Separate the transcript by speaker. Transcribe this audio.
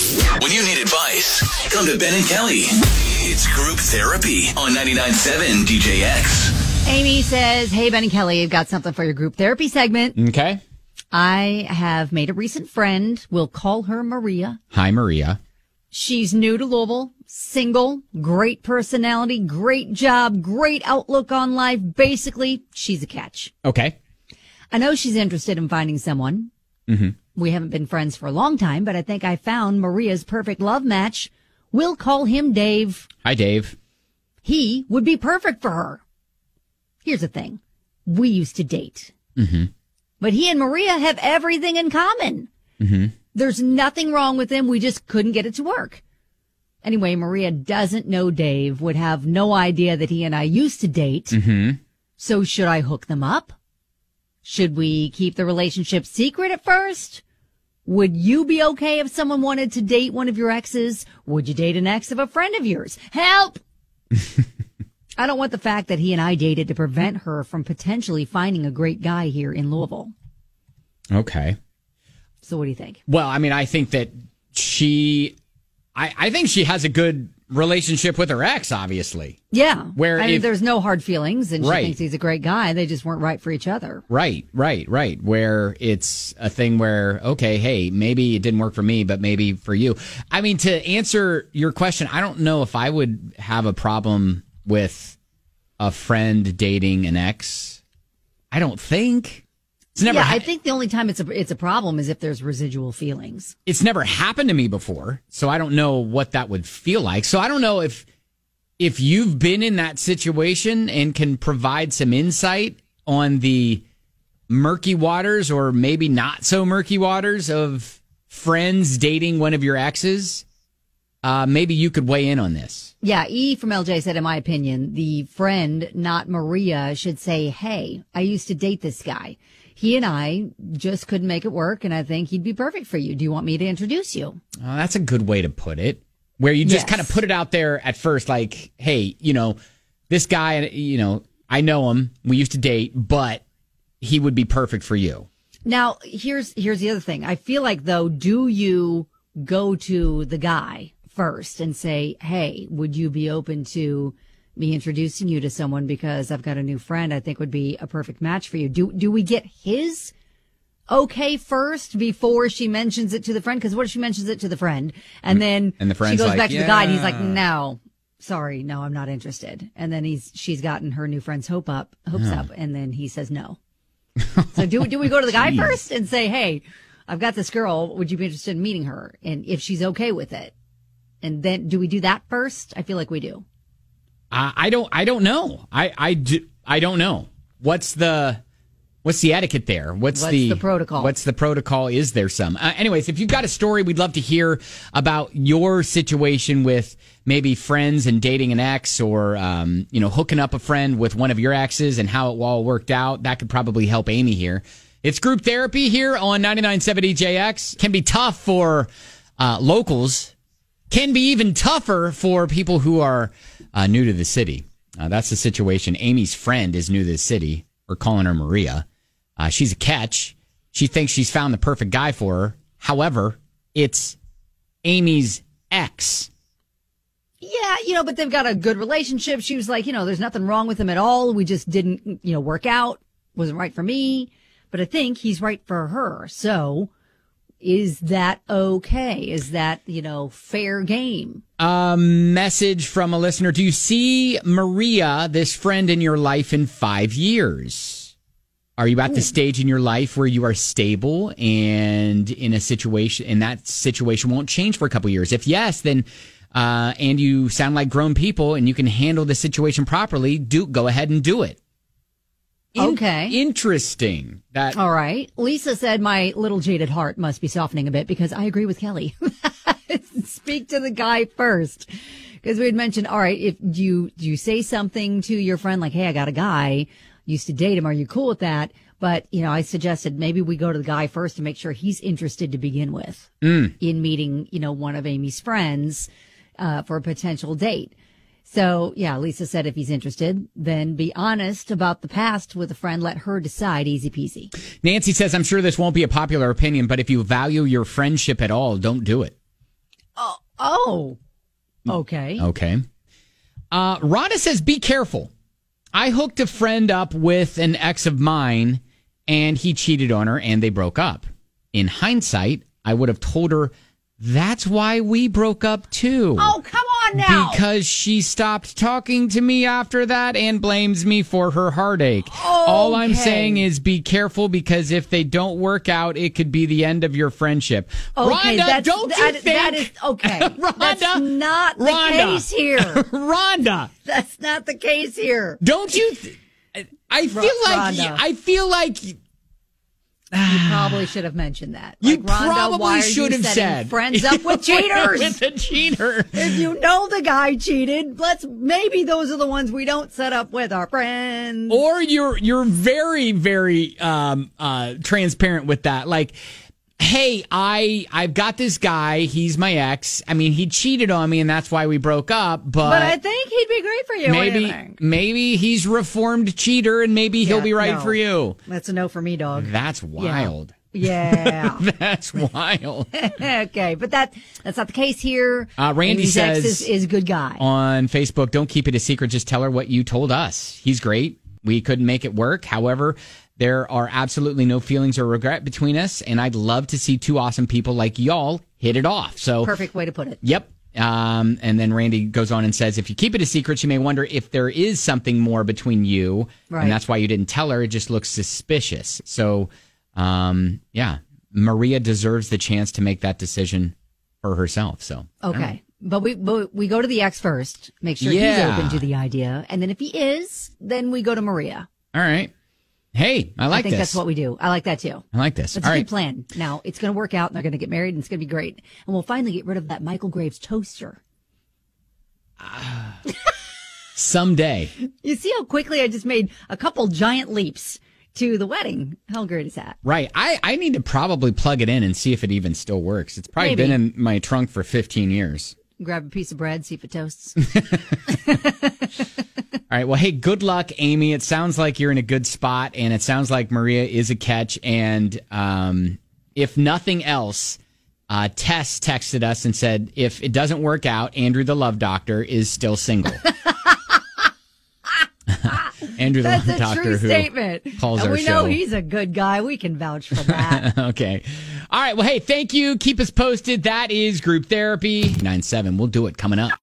Speaker 1: When you need advice, come to Ben and Kelly. It's Group Therapy on 99.7 DJX.
Speaker 2: Amy says, hey, Ben and Kelly, I've got something for your group therapy segment.
Speaker 3: Okay.
Speaker 2: I have made a recent friend. We'll call her Maria.
Speaker 3: Hi, Maria.
Speaker 2: She's new to Louisville, single, great personality, great job, great outlook on life. Basically, she's a catch.
Speaker 3: Okay.
Speaker 2: I know she's interested in finding someone.
Speaker 3: Mm-hmm.
Speaker 2: We haven't been friends for a long time, but I think I found Maria's perfect love match. We'll call him Dave.
Speaker 3: Hi, Dave.
Speaker 2: He would be perfect for her. Here's the thing. We used to date.
Speaker 3: Mm-hmm.
Speaker 2: But he and Maria have everything in common.
Speaker 3: Mm-hmm.
Speaker 2: There's nothing wrong with him. We just couldn't get it to work. Anyway, Maria doesn't know Dave, would have no idea that he and I used to date.
Speaker 3: Mm-hmm.
Speaker 2: So should I hook them up? Should we keep the relationship secret at first? Would you be okay if someone wanted to date one of your exes? Would you date an ex of a friend of yours? Help! I don't want the fact that he and I dated to prevent her from potentially finding a great guy here in Louisville.
Speaker 3: Okay.
Speaker 2: So what do you think?
Speaker 3: Well, I mean, I think that I think she has a good relationship with her ex, obviously.
Speaker 2: Yeah.
Speaker 3: Where
Speaker 2: I mean, there's no hard feelings, and she
Speaker 3: Right.
Speaker 2: thinks he's a great guy. They just weren't right for each other.
Speaker 3: Right. Where it's a thing where, okay, hey, maybe it didn't work for me, but maybe for you. I mean, to answer your question, I don't know if I would have a problem with a friend dating an ex. I don't think. It's never.
Speaker 2: I think the only time it's a problem is if there's residual feelings.
Speaker 3: It's never happened to me before, so I don't know what that would feel like. So I don't know if you've been in that situation and can provide some insight on the murky waters or maybe not so murky waters of friends dating one of your exes. Maybe you could weigh in on this.
Speaker 2: Yeah, E from LJ said, in my opinion, the friend, not Maria, should say, hey, I used to date this guy. He and I just couldn't make it work, and I think he'd be perfect for you. Do you want me to introduce you?
Speaker 3: That's a good way to put it, where you just
Speaker 2: Yes.
Speaker 3: kind of put it out there at first, like, hey, this guy, I know him. We used to date, but he would be perfect for you.
Speaker 2: Now, here's the other thing. I feel like, though, do you go to the guy first and say, hey, would you be open to me introducing you to someone because I've got a new friend I think would be a perfect match for you? Do we get his okay first before she mentions it to the friend? Because what if she mentions it to the friend and then
Speaker 3: the friend's
Speaker 2: she goes
Speaker 3: like,
Speaker 2: back to the guy and he's like,
Speaker 3: yeah.
Speaker 2: no, sorry, no, I'm not interested. And then she's gotten her new friend's hopes up, and then he says no. So do we go to the guy first and say, hey, I've got this girl, would you be interested in meeting her? And if she's okay with it, and then do we do that first? I feel like we do.
Speaker 3: I don't know. I don't know. What's the etiquette there? What's the
Speaker 2: protocol?
Speaker 3: What's the protocol? Is there some? Anyways, if you've got a story, we'd love to hear about your situation with maybe friends and dating an ex, or hooking up a friend with one of your exes and how it all worked out. That could probably help Amy here. It's group therapy here on 99.7 DJX. Can be tough for locals. Can be even tougher for people who are new to the city. That's the situation. Amy's friend is new to the city. We're calling her Maria. She's a catch. She thinks she's found the perfect guy for her. However, it's Amy's ex.
Speaker 2: Yeah, but they've got a good relationship. She was like, there's nothing wrong with him at all. We just didn't, work out. Wasn't right for me. But I think he's right for her. So is that okay? Is that, fair game?
Speaker 3: Message from a listener. Do you see Maria, this friend in your life, in 5 years? Are you at the stage in your life where you are stable and that situation won't change for a couple years? If yes, then, and you sound like grown people and you can handle the situation properly, go ahead and do it.
Speaker 2: Okay.
Speaker 3: Interesting.
Speaker 2: All right. Lisa said my little jaded heart must be softening a bit because I agree with Kelly. Speak to the guy first. Because we had mentioned, all right, if you say something to your friend like, hey, I got a guy, used to date him. Are you cool with that? But, I suggested maybe we go to the guy first to make sure he's interested to begin with in meeting, one of Amy's friends for a potential date. So, yeah, Lisa said if he's interested, then be honest about the past with a friend. Let her decide. Easy peasy.
Speaker 3: Nancy says, I'm sure this won't be a popular opinion, but if you value your friendship at all, don't do it.
Speaker 2: Oh, okay.
Speaker 3: Okay. Rhonda says, be careful. I hooked a friend up with an ex of mine, and he cheated on her, and they broke up. In hindsight, I would have told her that's why we broke up, too.
Speaker 2: Oh, come on now.
Speaker 3: Because she stopped talking to me after that and blames me for her heartache. All I'm saying is be careful, because if they don't work out, it could be the end of your friendship.
Speaker 2: Okay,
Speaker 3: Rhonda, don't you think?
Speaker 2: That is, okay.
Speaker 3: Rhonda,
Speaker 2: that's not the case here.
Speaker 3: Rhonda.
Speaker 2: That's not the case here.
Speaker 3: Don't you? I feel like.
Speaker 2: You probably should have mentioned that.
Speaker 3: You
Speaker 2: Rhonda, why
Speaker 3: probably
Speaker 2: are
Speaker 3: should
Speaker 2: you
Speaker 3: have
Speaker 2: setting
Speaker 3: said
Speaker 2: friends up with cheaters.
Speaker 3: With a cheater.
Speaker 2: If you know the guy cheated, maybe those are the ones we don't set up with our friends.
Speaker 3: Or you're very, very transparent with that. Like, hey, I've got this guy. He's my ex. I mean, he cheated on me, and that's why we broke up. But
Speaker 2: I think he'd be great for you.
Speaker 3: Maybe he's reformed cheater, and maybe he'll be right for you.
Speaker 2: That's a no for me, dog.
Speaker 3: That's wild.
Speaker 2: Yeah.
Speaker 3: That's wild.
Speaker 2: Okay, but that's not the case here.
Speaker 3: Randy
Speaker 2: Amy's
Speaker 3: says
Speaker 2: ex is a good guy.
Speaker 3: On Facebook, don't keep it a secret. Just tell her what you told us. He's great. We couldn't make it work. However, there are absolutely no feelings or regret between us, and I'd love to see two awesome people like y'all hit it off. So
Speaker 2: perfect way to put it.
Speaker 3: Yep. And then Randy goes on and says, if you keep it a secret, you may wonder if there is something more between you,
Speaker 2: right.
Speaker 3: And that's why you didn't tell her. It just looks suspicious. So, yeah, Maria deserves the chance to make that decision for herself. So
Speaker 2: okay. But we go to the ex first, make sure he's open to the idea. And then if he is, then we go to Maria.
Speaker 3: All right. Hey, I like this.
Speaker 2: I think that's what we do. I like that too.
Speaker 3: I like this.
Speaker 2: That's a good plan. Now, it's going to work out and they're going to get married and it's going to be great. And we'll finally get rid of that Michael Graves toaster.
Speaker 3: Someday.
Speaker 2: You see how quickly I just made a couple giant leaps to the wedding. How great is that?
Speaker 3: Right. I need to probably plug it in and see if it even still works. It's probably been in my trunk for 15 years.
Speaker 2: Grab a piece of bread, see if it toasts.
Speaker 3: All right. Well, hey, good luck, Amy. It sounds like you're in a good spot, and it sounds like Maria is a catch. And if nothing else, Tess texted us and said, if it doesn't work out, Andrew the Love Doctor is still single. Andrew the Love Doctor,
Speaker 2: that's a true statement.
Speaker 3: Calls
Speaker 2: and
Speaker 3: our
Speaker 2: we
Speaker 3: show.
Speaker 2: know he's a good guy. We can vouch for that.
Speaker 3: Okay. All right. Well, hey, thank you. Keep us posted. That is Group Therapy 9-7. We'll do it coming up.